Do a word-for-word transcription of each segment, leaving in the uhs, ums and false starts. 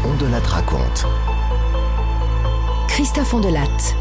On de Latte raconte. Christophe On de Latte.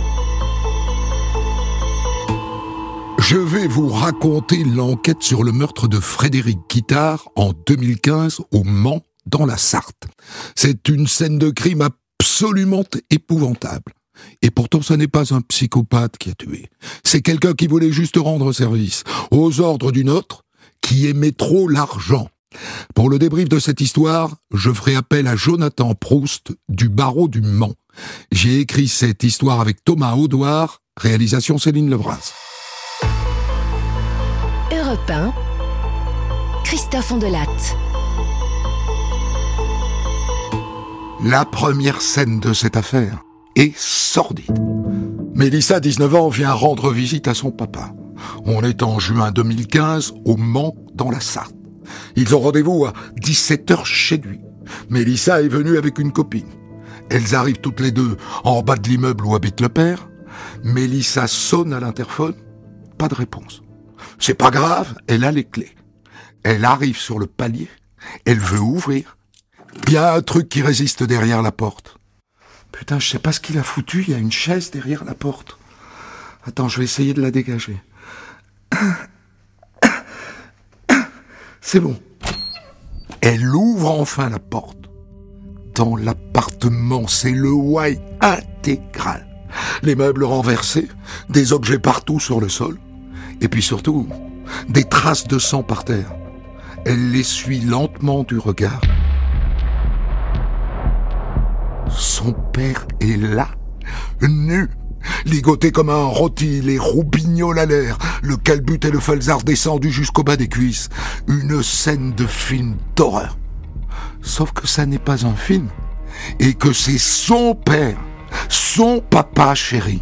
Je vais vous raconter l'enquête sur le meurtre de Frédéric Guittard en deux mille quinze au Mans, dans la Sarthe. C'est une scène de crime absolument épouvantable. Et pourtant, ce n'est pas un psychopathe qui a tué. C'est quelqu'un qui voulait juste rendre service aux ordres d'une autre qui aimait trop l'argent. Pour le débrief de cette histoire, je ferai appel à Jonathan Proust du barreau du Mans. J'ai écrit cette histoire avec Thomas Audouard, réalisation Céline Lebras. Europe un, Christophe On de Latte. La première scène de cette affaire est sordide. Mélissa, dix-neuf ans, vient rendre visite à son papa. On est en juin deux mille quinze, au Mans, dans la Sarthe. Ils ont rendez-vous à dix-sept heures chez lui. Mélissa est venue avec une copine. Elles arrivent toutes les deux en bas de l'immeuble où habite le père. Mélissa sonne à l'interphone. Pas de réponse. C'est pas grave, elle a les clés. Elle arrive sur le palier. Elle veut ouvrir. Il y a un truc qui résiste derrière la porte. Putain, je sais pas ce qu'il a foutu, il y a une chaise derrière la porte. Attends, je vais essayer de la dégager. C'est bon. Elle ouvre enfin la porte. Dans l'appartement, c'est le ouaille intégral. Les meubles renversés, des objets partout sur le sol, et puis surtout, des traces de sang par terre. Elle l'essuie lentement du regard. Son père est là, nu, ligoté comme un rôti, les roubignoles à l'air, le calbut et le falzar descendus jusqu'au bas des cuisses. Une scène de film d'horreur. Sauf que ça n'est pas un film, et que c'est son père, son papa chéri.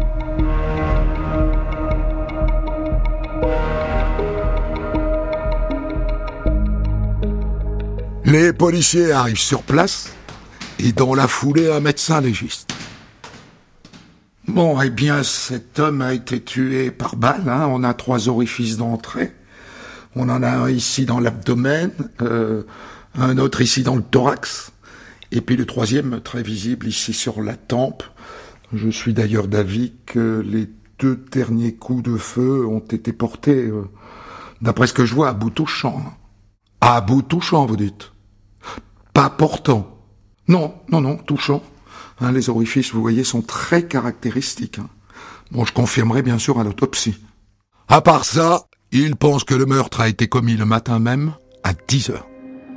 Les policiers arrivent sur place, et dans la foulée, un médecin légiste. Bon, eh bien, cet homme a été tué par balle, hein. On a trois orifices d'entrée. On en a un ici dans l'abdomen, euh, un autre ici dans le thorax, et puis le troisième, très visible, ici sur la tempe. Je suis d'ailleurs d'avis que les deux derniers coups de feu ont été portés, euh, d'après ce que je vois, à bout touchant. À bout touchant, vous dites. Pas portant. Non, non, non, touchant. Hein, les orifices, vous voyez, sont très caractéristiques. Hein. Bon, je confirmerai bien sûr à l'autopsie. À part ça, il pense que le meurtre a été commis le matin même, à dix heures.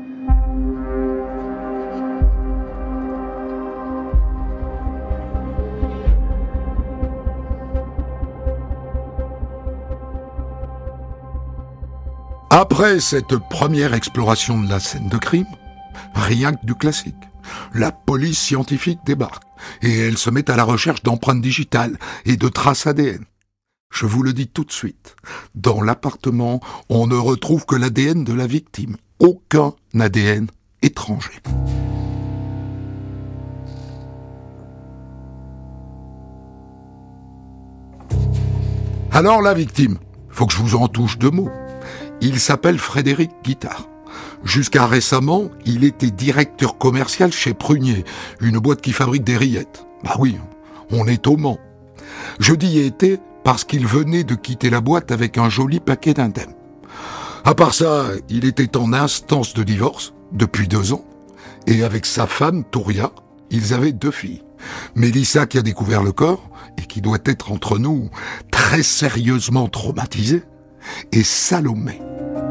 Après cette première exploration de la scène de crime, rien que du classique. La police scientifique débarque et elle se met à la recherche d'empreintes digitales et de traces A D N. Je vous le dis tout de suite, dans l'appartement, on ne retrouve que l'A D N de la victime, aucun A D N étranger. Alors la victime, faut que je vous en touche deux mots. Il s'appelle Frédéric Guittard. Jusqu'à récemment, il était directeur commercial chez Prunier, une boîte qui fabrique des rillettes. Bah oui, on est au Mans. Je dis était parce qu'il venait de quitter la boîte avec un joli paquet d'indemnes. À part ça, il était en instance de divorce depuis deux ans, et avec sa femme, Touria, ils avaient deux filles. Mélissa qui a découvert le corps, et qui doit être entre nous très sérieusement traumatisée, et Salomé.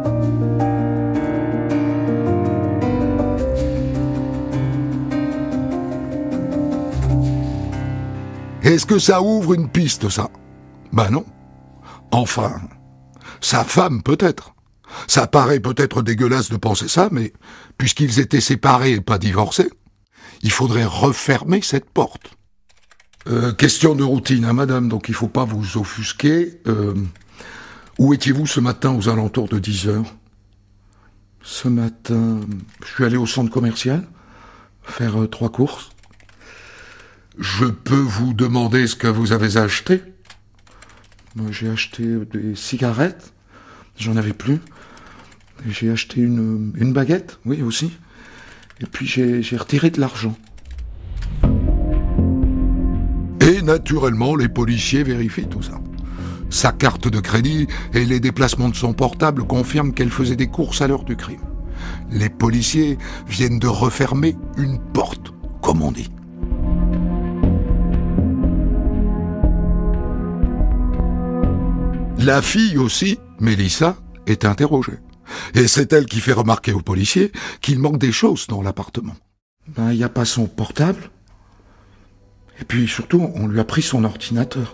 Est-ce que ça ouvre une piste, ça? Ben non. Enfin, sa femme peut-être. Ça paraît peut-être dégueulasse de penser ça, mais puisqu'ils étaient séparés et pas divorcés, il faudrait refermer cette porte. Euh, question de routine, hein, madame, donc il faut pas vous offusquer. Euh, où étiez-vous ce matin aux alentours de dix heures? Ce matin, je suis allé au centre commercial faire euh, trois courses. Je peux vous demander ce que vous avez acheté? Moi, j'ai acheté des cigarettes, j'en avais plus. J'ai acheté une, une baguette, oui, aussi. Et puis j'ai, j'ai retiré de l'argent. Et naturellement, les policiers vérifient tout ça. Sa carte de crédit et les déplacements de son portable confirment qu'elle faisait des courses à l'heure du crime. Les policiers viennent de refermer une porte, comme on dit. La fille aussi, Mélissa, est interrogée. Et c'est elle qui fait remarquer aux policiers qu'il manque des choses dans l'appartement. Ben, il n'y a pas son portable. Et puis surtout, on lui a pris son ordinateur.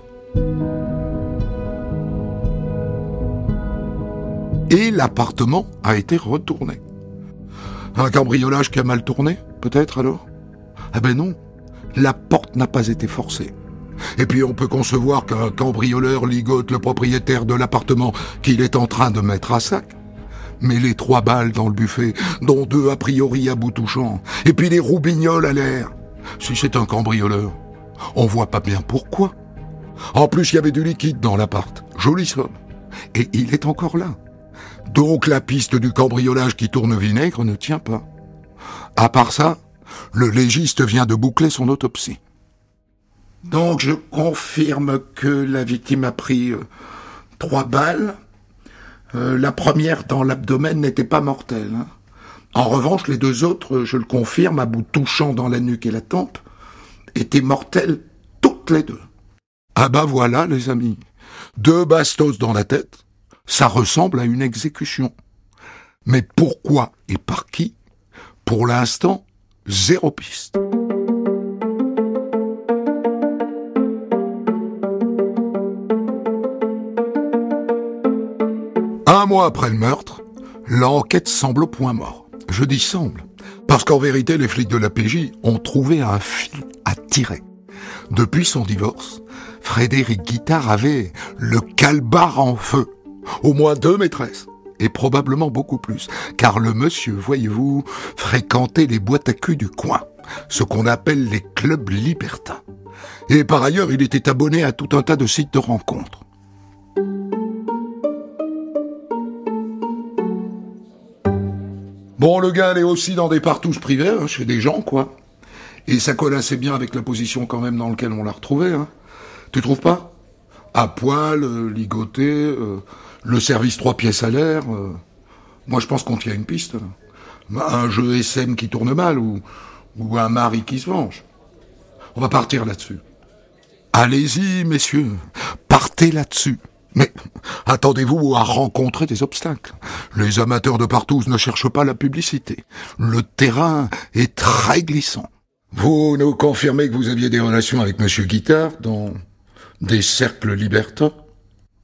Et l'appartement a été retourné. Un cambriolage qui a mal tourné, peut-être alors ? Ah ben non, la porte n'a pas été forcée. Et puis on peut concevoir qu'un cambrioleur ligote le propriétaire de l'appartement qu'il est en train de mettre à sac. Mais les trois balles dans le buffet, dont deux a priori à bout touchant, et puis les roubignoles à l'air. Si c'est un cambrioleur, on voit pas bien pourquoi. En plus, il y avait du liquide dans l'appart. Jolie somme. Et il est encore là. Donc la piste du cambriolage qui tourne vinaigre ne tient pas. À part ça, le légiste vient de boucler son autopsie. Donc je confirme que la victime a pris euh, trois balles. Euh, la première dans l'abdomen n'était pas mortelle. Hein. En revanche, les deux autres, je le confirme, à bout touchant dans la nuque et la tempe, étaient mortelles toutes les deux. Ah bah voilà les amis, deux bastos dans la tête, ça ressemble à une exécution. Mais pourquoi et par qui ? Pour l'instant, zéro piste. Un mois après le meurtre, l'enquête semble au point mort. Je dis semble, parce qu'en vérité, les flics de la P J ont trouvé un fil à tirer. Depuis son divorce, Frédéric Guittard avait le calbar en feu. Au moins deux maîtresses, et probablement beaucoup plus, car le monsieur, voyez-vous, fréquentait les boîtes à cul du coin, ce qu'on appelle les clubs libertins. Et par ailleurs, il était abonné à tout un tas de sites de rencontres. Bon, le gars allait aussi dans des partous privés, hein, chez des gens, quoi. Et ça colle assez bien avec la position quand même dans laquelle on l'a retrouvé, hein. Tu trouves pas ? À poil, euh, ligoté, euh, le service trois pièces à l'air. Euh. Moi, je pense qu'on tient une piste. Là. Un jeu S M qui tourne mal ou, ou un mari qui se venge. On va partir là-dessus. Allez-y, messieurs, partez là-dessus. Mais attendez-vous à rencontrer des obstacles. Les amateurs de partous ne cherchent pas la publicité. Le terrain est très glissant. Vous nous confirmez que vous aviez des relations avec Monsieur Guittard dans des cercles libertins ? Oui ?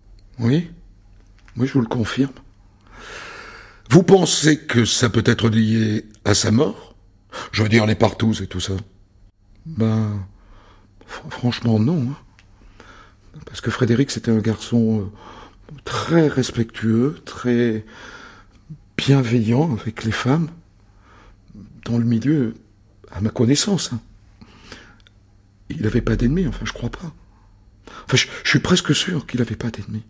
Oui, je vous le confirme. Vous pensez que ça peut être lié à sa mort ? Je veux dire les partous et tout ça. Ben, f- franchement non. Hein. Parce que Frédéric, c'était un garçon euh, très respectueux, très bienveillant avec les femmes, dans le milieu, à ma connaissance. Hein. Il n'avait pas d'ennemis, enfin je crois pas. Enfin, je, je suis presque sûr qu'il n'avait pas d'ennemis.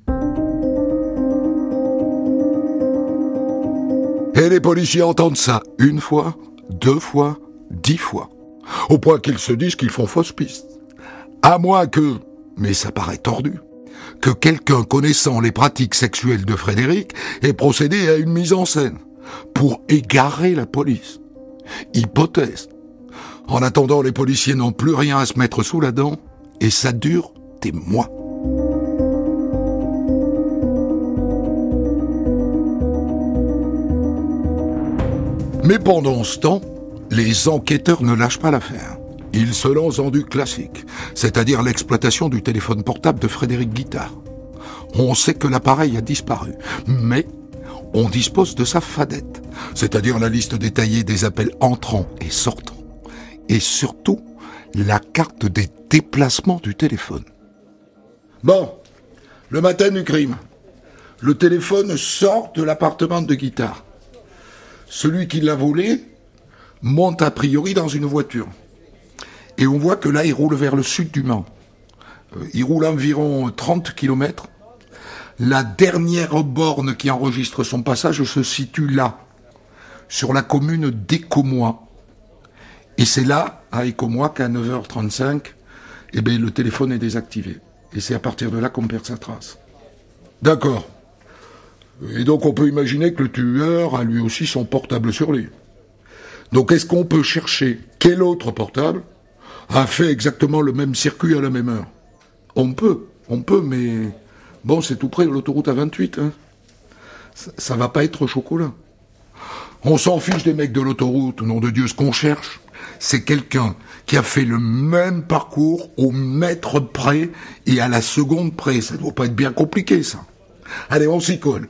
Et les policiers entendent ça une fois, deux fois, dix fois. Au point qu'ils se disent qu'ils font fausse piste. À moins que, mais ça paraît tordu, que quelqu'un connaissant les pratiques sexuelles de Frédéric ait procédé à une mise en scène pour égarer la police. Hypothèse. En attendant, les policiers n'ont plus rien à se mettre sous la dent et ça dure des mois. Mais pendant ce temps, les enquêteurs ne lâchent pas l'affaire. Ils se lancent dans du classique, c'est-à-dire l'exploitation du téléphone portable de Frédéric Guittard. On sait que l'appareil a disparu, mais on dispose de sa fadette, c'est-à-dire la liste détaillée des appels entrants et sortants, et surtout la carte des déplacements du téléphone. Bon, le matin du crime, le téléphone sort de l'appartement de Guittard. Celui qui l'a volé monte a priori dans une voiture. Et on voit que là, il roule vers le sud du Mans. Euh, il roule environ trente kilomètres. La dernière borne qui enregistre son passage se situe là, sur la commune d'Écommois, Et c'est là, avec moi, qu'à neuf heures trente-cinq, eh ben, le téléphone est désactivé. Et c'est à partir de là qu'on perd sa trace. D'accord. Et donc on peut imaginer que le tueur a lui aussi son portable sur lui. Donc est-ce qu'on peut chercher quel autre portable a fait exactement le même circuit à la même heure? On peut, on peut, mais bon, c'est tout près de l'autoroute A vingt-huit. Hein. Ça, ça va pas être chocolat. On s'en fiche des mecs de l'autoroute, nom de Dieu, ce qu'on cherche, c'est quelqu'un qui a fait le même parcours au mètre près et à la seconde près. Ça doit pas être bien compliqué, ça. Allez, on s'y colle.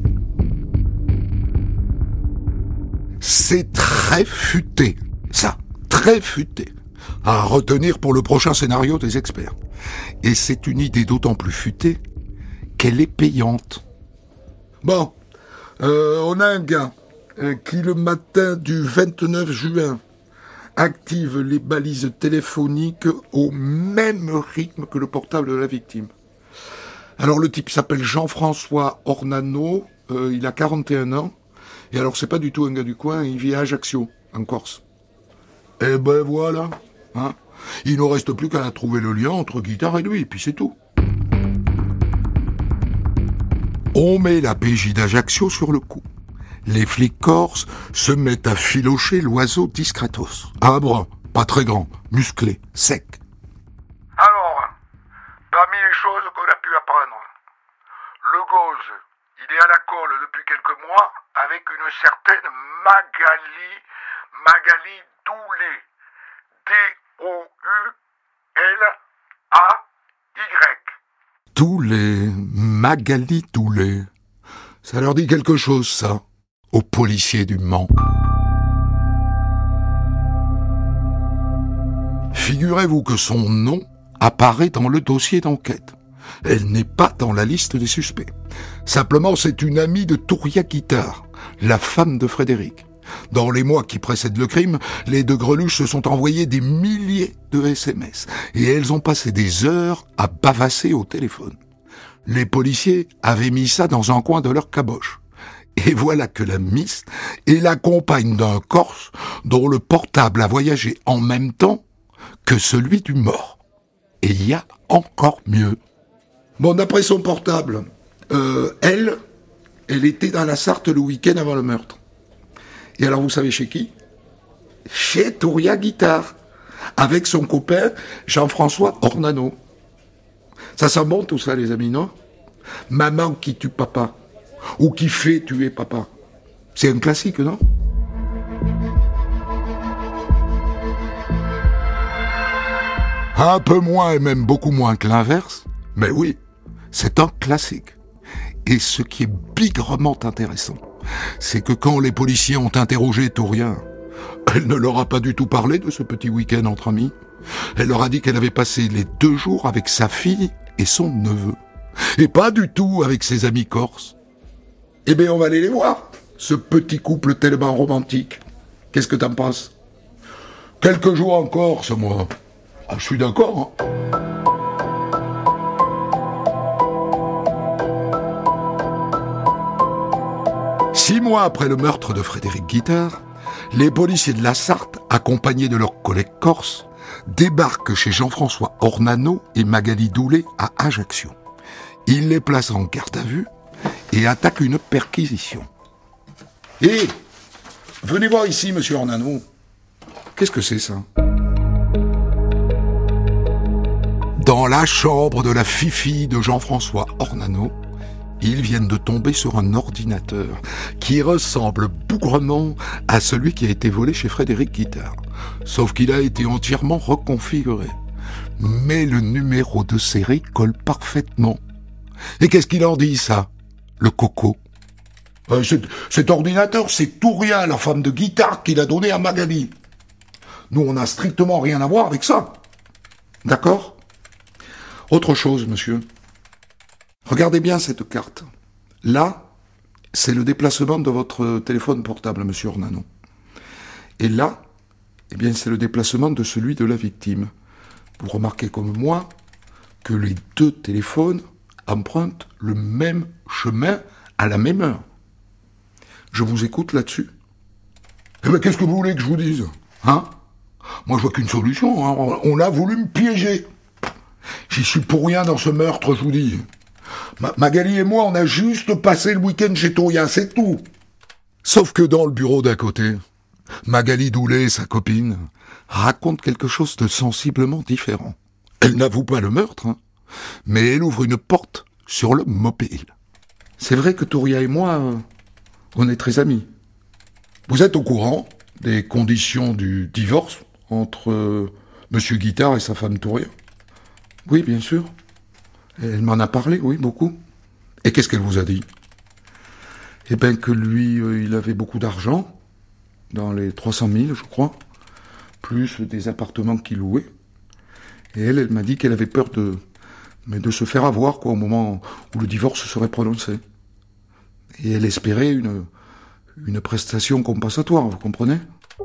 C'est très futé, ça, très futé, à retenir pour le prochain scénario des experts. Et c'est une idée d'autant plus futée qu'elle est payante. Bon, euh, on a un gars euh, qui, le matin du vingt-neuf juin, active les balises téléphoniques au même rythme que le portable de la victime. Alors le type s'appelle Jean-François Ornano, euh, il a quarante et un ans, et alors c'est pas du tout un gars du coin, il vit à Ajaccio, en Corse. Eh ben voilà, hein. Il ne reste plus qu'à trouver le lien entre Guitare et lui, et puis c'est tout. On met la P J d'Ajaccio sur le coup. Les flics corses se mettent à filocher l'oiseau discretos. Un brun, pas très grand, musclé, sec. Alors, parmi les choses qu'on a pu apprendre, le gosse, il est à la colle depuis quelques mois avec une certaine Magali, Magali Doulet. D O U L A Y. Doulet, Magali Doulet. Ça leur dit quelque chose, ça, aux policiers du Mans. Figurez-vous que son nom apparaît dans le dossier d'enquête. Elle n'est pas dans la liste des suspects. Simplement, c'est une amie de Touria Guitare, la femme de Frédéric. Dans les mois qui précèdent le crime, les deux greluches se sont envoyés des milliers de S M S et elles ont passé des heures à bavasser au téléphone. Les policiers avaient mis ça dans un coin de leur caboche. Et voilà que la Miss est la compagne d'un Corse dont le portable a voyagé en même temps que celui du mort. Et il y a encore mieux. Bon, d'après son portable, euh, elle, elle était dans la Sarthe le week-end avant le meurtre. Et alors, vous savez chez qui? Chez Touria Guitare, avec son copain Jean-François Ornano. Ça sent bon tout ça, les amis, non? Maman qui tue papa, ou qui fait tuer papa. C'est un classique, non? Un peu moins et même beaucoup moins que l'inverse, mais oui, c'est un classique. Et ce qui est bigrement intéressant, c'est que quand les policiers ont interrogé Touria, elle ne leur a pas du tout parlé de ce petit week-end entre amis. Elle leur a dit qu'elle avait passé les deux jours avec sa fille et son neveu, et pas du tout avec ses amis corses. Eh bien, on va aller les voir, ce petit couple tellement romantique. Qu'est-ce que t'en penses? Quelques jours en Corse, moi. Ah, je suis d'accord, hein. Six mois après le meurtre de Frédéric Guitare, les policiers de la Sarthe, accompagnés de leurs collègues corses, débarquent chez Jean-François Ornano et Magali Doulet à Ajaccio. Ils les placent en garde à vue et attaquent une perquisition. Hé, venez voir ici, monsieur Ornano. Qu'est-ce que c'est, ça? Dans la chambre de la fifi de Jean-François Ornano, ils viennent de tomber sur un ordinateur qui ressemble bougrement à celui qui a été volé chez Frédéric Guitare. Sauf qu'il a été entièrement reconfiguré. Mais le numéro de série colle parfaitement. Et qu'est-ce qu'il en dit, ça, le coco? euh, cet, cet ordinateur, c'est Touria, la femme de Guitare, qu'il a donné à Magali. Nous, on n'a strictement rien à voir avec ça. D'accord? Autre chose, monsieur. Regardez bien cette carte. Là, c'est le déplacement de votre téléphone portable, monsieur Ornano. Et là, eh bien, c'est le déplacement de celui de la victime. Vous remarquez comme moi que les deux téléphones empruntent le même chemin à la même heure. Je vous écoute là-dessus. Eh bien, qu'est-ce que vous voulez que je vous dise? Hein? moi je vois qu'une solution, hein. On a voulu me piéger. J'y suis pour rien dans ce meurtre, je vous dis. Ma- Magali et moi, on a juste passé le week-end chez Touria, c'est tout. Sauf que dans le bureau d'à côté, Magali Doulet, sa copine, raconte quelque chose de sensiblement différent. Elle n'avoue pas le meurtre, hein, mais elle ouvre une porte sur le mobile. C'est vrai que Touria et moi, euh, on est très amis. Vous êtes au courant des conditions du divorce entre euh, Monsieur Guitard et sa femme Touria? Oui, bien sûr. Elle m'en a parlé, oui, beaucoup. Et qu'est-ce qu'elle vous a dit? Eh bien que lui, euh, il avait beaucoup d'argent, dans les trois cent mille, je crois, plus des appartements qu'il louait. Et elle, elle m'a dit qu'elle avait peur de, mais de se faire avoir, quoi, au moment où le divorce serait prononcé. Et elle espérait une, une prestation compensatoire, vous comprenez?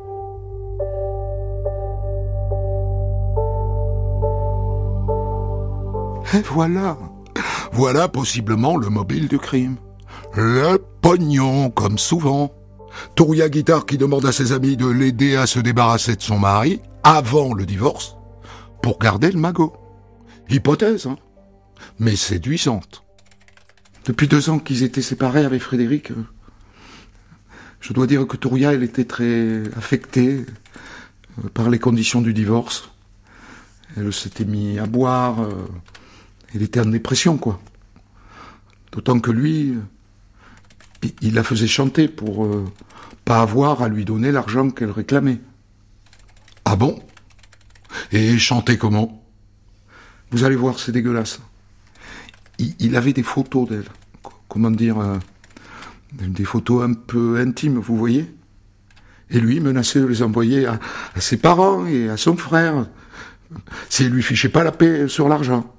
Et voilà, voilà possiblement le mobile du crime. Le pognon, comme souvent. Touria Guitard qui demande à ses amis de l'aider à se débarrasser de son mari avant le divorce pour garder le magot. Hypothèse, hein, mais séduisante. Depuis deux ans qu'ils étaient séparés avec Frédéric, euh, je dois dire que Touria, elle était très affectée euh, par les conditions du divorce. Elle s'était mise à boire, euh, elle était en dépression, quoi. D'autant que lui, euh, il la faisait chanter pour euh, pas avoir à lui donner l'argent qu'elle réclamait. Ah bon? Et chanter comment? Vous allez voir, c'est dégueulasse. Il, il avait des photos d'elle. Comment dire, euh, des photos un peu intimes, vous voyez? Et lui menaçait de les envoyer à, à ses parents et à son frère, s'il lui fichait pas la paix sur l'argent.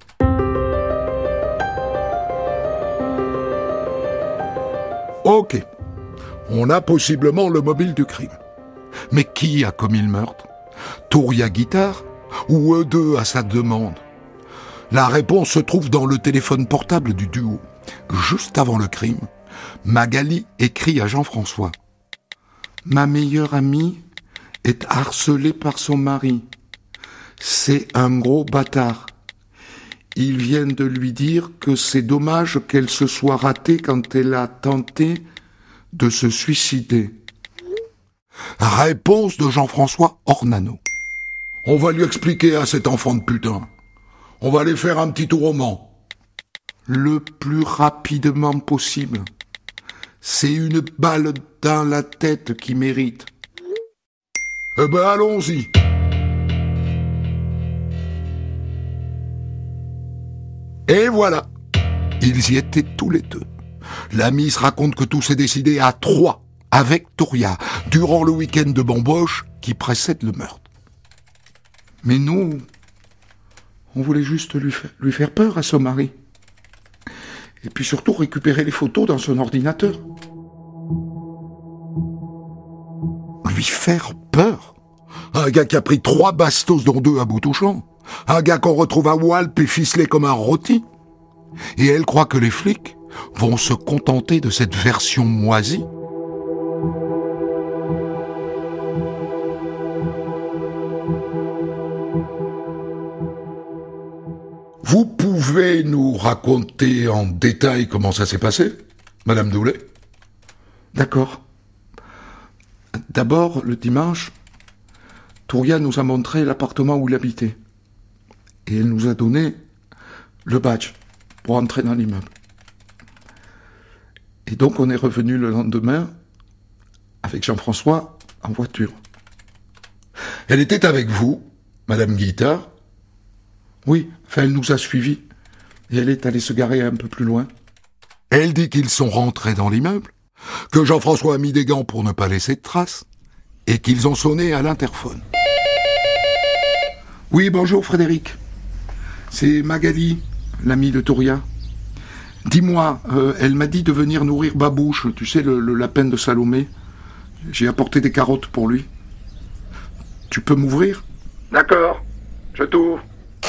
Ok, on a possiblement le mobile du crime. Mais qui a commis le meurtre? Touria Guitard ou eux deux à sa demande? La réponse se trouve dans le téléphone portable du duo. Juste avant le crime, Magali écrit à Jean-François. « Ma meilleure amie est harcelée par son mari. C'est un gros bâtard. Ils viennent de lui dire que c'est dommage qu'elle se soit ratée quand elle a tenté de se suicider. » Réponse de Jean-François Ornano. « On va lui expliquer à cet enfant de putain. On va aller faire un petit tour au Mans. » Le plus rapidement possible. C'est une balle dans la tête qui mérite. Eh ben allons-y. Et voilà. Ils y étaient tous les deux. La Miss raconte que tout s'est décidé à trois, avec Touria, durant le week-end de bamboche qui précède le meurtre. Mais nous, on voulait juste lui, fa- lui faire peur à son mari. Et puis surtout récupérer les photos dans son ordinateur. Lui faire peur? Un gars qui a pris trois bastos dont deux à bout touchant. Un gars qu'on retrouve à Walp et ficelé comme un rôti. Et elle croit que les flics vont se contenter de cette version moisie. Vous pouvez nous raconter en détail comment ça s'est passé, Madame Doulet? D'accord. D'abord, le dimanche, Touria nous a montré l'appartement où il habitait. Et elle nous a donné le badge pour entrer dans l'immeuble. Et donc on est revenu le lendemain avec Jean-François en voiture. Elle était avec vous, Madame Guitard? Oui, enfin elle nous a suivis. Et elle est allée se garer un peu plus loin. Elle dit qu'ils sont rentrés dans l'immeuble, que Jean-François a mis des gants pour ne pas laisser de traces, et qu'ils ont sonné à l'interphone. Oui, bonjour Frédéric. C'est Magali, l'amie de Touria. Dis-moi, euh, elle m'a dit de venir nourrir Babouche, tu sais, le, le lapin de Salomé. J'ai apporté des carottes pour lui. Tu peux m'ouvrir? D'accord, je t'ouvre.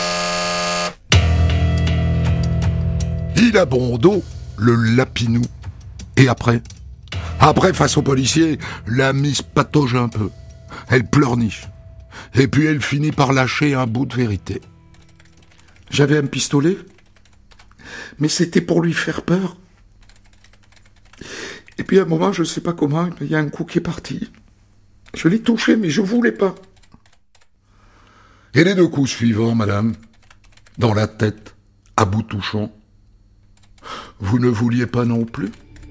Il a bon dos, le lapinou. Et après? Après, face aux policiers, la Miss patauge un peu. Elle pleurniche. Et puis elle finit par lâcher un bout de vérité. J'avais un pistolet, mais c'était pour lui faire peur. Et puis à un moment, je ne sais pas comment, il y a un coup qui est parti. Je l'ai touché, mais je ne voulais pas. Et les deux coups suivants, madame, dans la tête, à bout touchant, vous ne vouliez pas non plus ?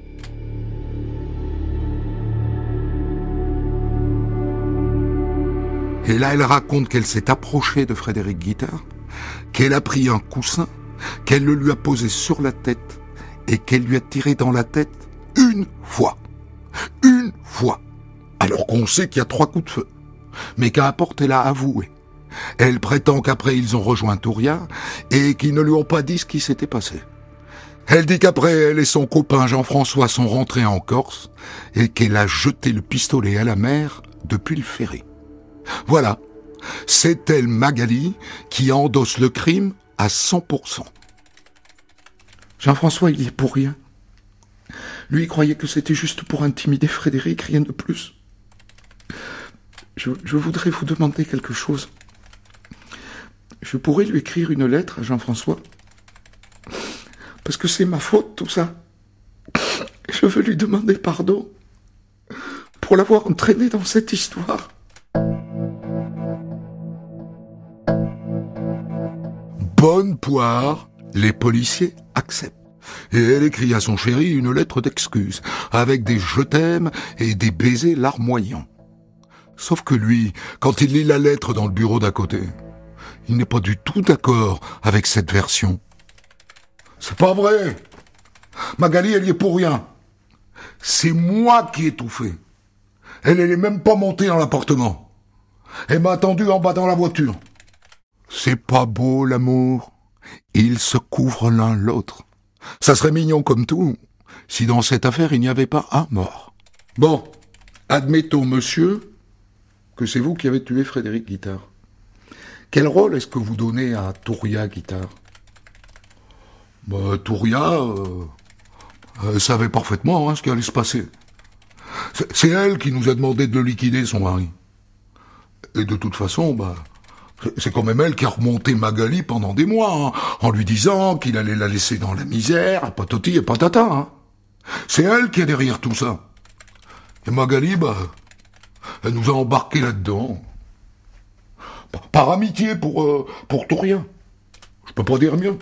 Et là, elle raconte qu'elle s'est approchée de Frédéric Guittard, qu'elle a pris un coussin, qu'elle le lui a posé sur la tête et qu'elle lui a tiré dans la tête une fois. Une fois. Alors qu'on sait qu'il y a trois coups de feu. Mais qu'importe, elle a avoué. Elle prétend qu'après ils ont rejoint Touria et qu'ils ne lui ont pas dit ce qui s'était passé. Elle dit qu'après elle et son copain Jean-François sont rentrés en Corse et qu'elle a jeté le pistolet à la mer depuis le ferry. Voilà, c'est elle, Magali, qui endosse le crime à cent pour cent. Jean-François, il y est pour rien. Lui, il croyait que c'était juste pour intimider Frédéric, rien de plus. Je, je voudrais vous demander quelque chose. Je pourrais lui écrire une lettre à Jean-François, parce que c'est ma faute, tout ça. Je veux lui demander pardon pour l'avoir entraîné dans cette histoire. Bonne poire, les policiers acceptent. Et elle écrit à son chéri une lettre d'excuse, avec des « je t'aime » et des baisers larmoyants. Sauf que lui, quand il lit la lettre dans le bureau d'à côté, il n'est pas du tout d'accord avec cette version. C'est pas vrai. Magali, elle y est pour rien. C'est moi qui ai tout fait. Elle, elle est même pas montée dans l'appartement. Elle m'a attendu en bas dans la voiture. C'est pas beau, l'amour. Ils se couvrent l'un l'autre. Ça serait mignon comme tout, si dans cette affaire il n'y avait pas un mort. Bon, admettons, monsieur, que c'est vous qui avez tué Frédéric Guittard. Quel rôle est-ce que vous donnez à Touria Guittard ? Bah, Touria, euh, elle savait parfaitement hein, ce qui allait se passer. C'est, c'est elle qui nous a demandé de le liquider, son mari. Et de toute façon, bah, c'est quand même elle qui a remonté Magali pendant des mois, hein, en lui disant qu'il allait la laisser dans la misère, patati et patata. Hein. C'est elle qui est derrière tout ça. Et Magali, bah, elle nous a embarqués là-dedans. Par, par amitié pour, euh, pour Touria. Je peux pas dire mieux.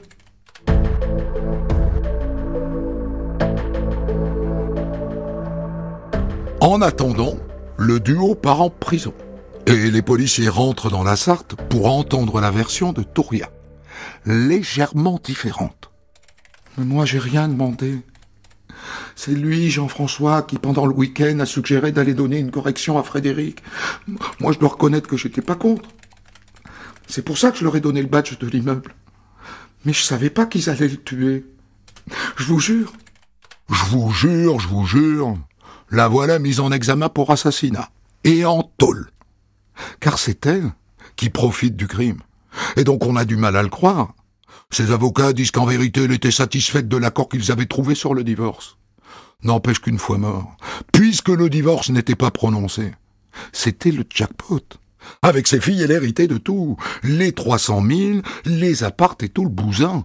En attendant, le duo part en prison. Et les policiers rentrent dans la Sarthe pour entendre la version de Touria, légèrement différente. Mais moi, j'ai rien demandé. C'est lui, Jean-François, qui pendant le week-end a suggéré d'aller donner une correction à Frédéric. Moi, je dois reconnaître que j'étais pas contre. C'est pour ça que je leur ai donné le badge de l'immeuble. Mais je savais pas qu'ils allaient le tuer. Je vous jure. Je vous jure, je vous jure. La voilà mise en examen pour assassinat. Et en tôle. Car c'est elle qui profite du crime. Et donc on a du mal à le croire. Ses avocats disent qu'en vérité elle était satisfaite de l'accord qu'ils avaient trouvé sur le divorce. N'empêche qu'une fois mort, puisque le divorce n'était pas prononcé, c'était le jackpot. Avec ses filles, elle héritait de tout. Les trois cent mille, les appartes et tout le bousin.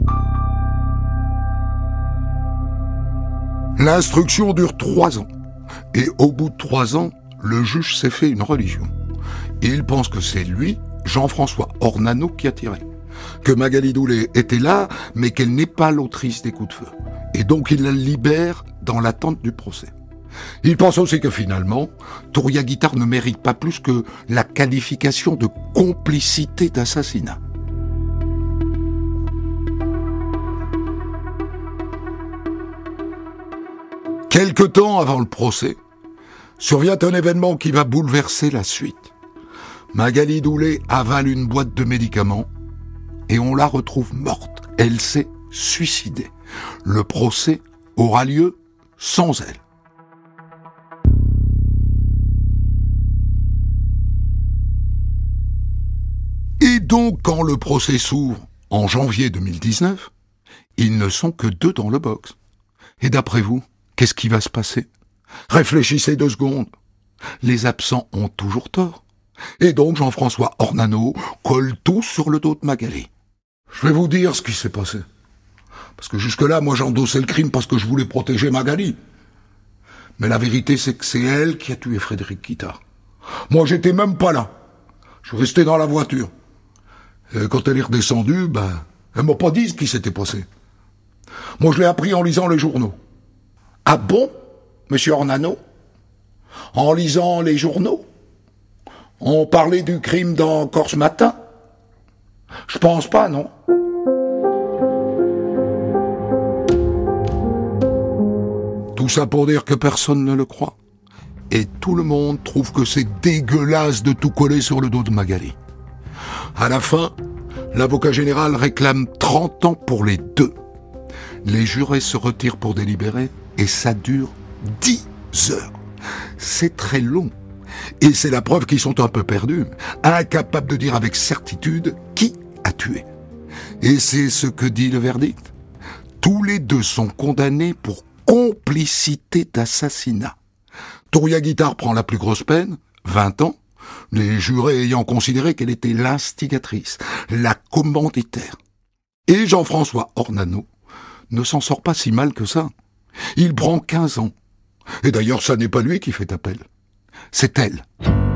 L'instruction dure trois ans. Et au bout de trois ans, le juge s'est fait une religion. Il pense que c'est lui, Jean-François Ornano, qui a tiré. Que Magali Doulet était là, mais qu'elle n'est pas l'autrice des coups de feu. Et donc il la libère dans l'attente du procès. Il pense aussi que finalement, Touria Guittard ne mérite pas plus que la qualification de complicité d'assassinat. Quelque temps avant le procès, survient un événement qui va bouleverser la suite. Magali Doulet avale une boîte de médicaments et on la retrouve morte. Elle s'est suicidée. Le procès aura lieu sans elle. Et donc, quand le procès s'ouvre en janvier deux mille dix-neuf, ils ne sont que deux dans le box. Et d'après vous, qu'est-ce qui va se passer ? Réfléchissez deux secondes. Les absents ont toujours tort. Et donc Jean-François Ornano colle tout sur le dos de Magali. Je vais vous dire ce qui s'est passé. Parce que jusque-là, moi j'endossais le crime parce que je voulais protéger Magali. Mais la vérité, c'est que c'est elle qui a tué Frédéric Guittard. Moi, j'étais même pas là. Je suis resté dans la voiture. Et quand elle est redescendue, ben, elle m'a pas dit ce qui s'était passé. Moi, je l'ai appris en lisant les journaux. Ah bon, monsieur Ornano? En lisant les journaux? On parlait du crime dans Encore ce matin? Je pense pas, non? Tout ça pour dire que personne ne le croit. Et tout le monde trouve que c'est dégueulasse de tout coller sur le dos de Magali. À la fin, l'avocat général réclame trente ans pour les deux. Les jurés se retirent pour délibérer et ça dure dix heures. C'est très long. Et c'est la preuve qu'ils sont un peu perdus, incapables de dire avec certitude qui a tué. Et c'est ce que dit le verdict. Tous les deux sont condamnés pour complicité d'assassinat. Touria Guittard prend la plus grosse peine, vingt ans, les jurés ayant considéré qu'elle était l'instigatrice, la commanditaire. Et Jean-François Ornano ne s'en sort pas si mal que ça. Il prend quinze ans. Et d'ailleurs, ça n'est pas lui qui fait appel. C'est elle.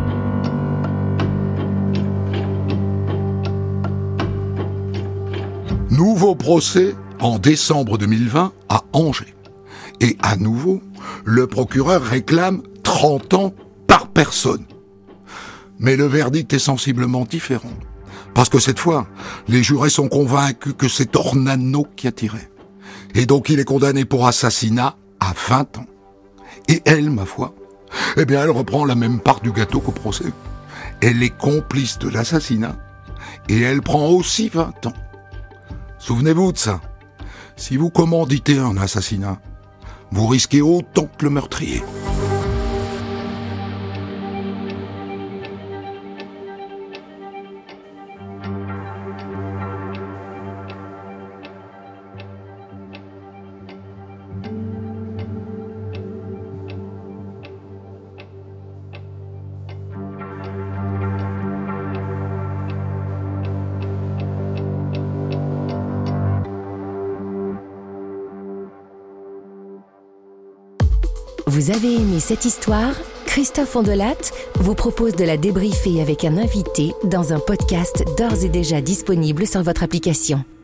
Nouveau procès en décembre deux mille vingt à Angers. Et à nouveau, le procureur réclame trente ans par personne. Mais le verdict est sensiblement différent. Parce que cette fois, les jurés sont convaincus que c'est Ornano qui a tiré. Et donc il est condamné pour assassinat à vingt ans. Et elle, ma foi, eh bien elle reprend la même part du gâteau qu'au procès. Elle est complice de l'assassinat. Et elle prend aussi vingt ans. Souvenez-vous de ça. Si vous commanditez un assassinat, vous risquez autant que le meurtrier. Vous avez aimé cette histoire? Christophe Ondelat vous propose de la débriefer avec un invité dans un podcast d'ores et déjà disponible sur votre application.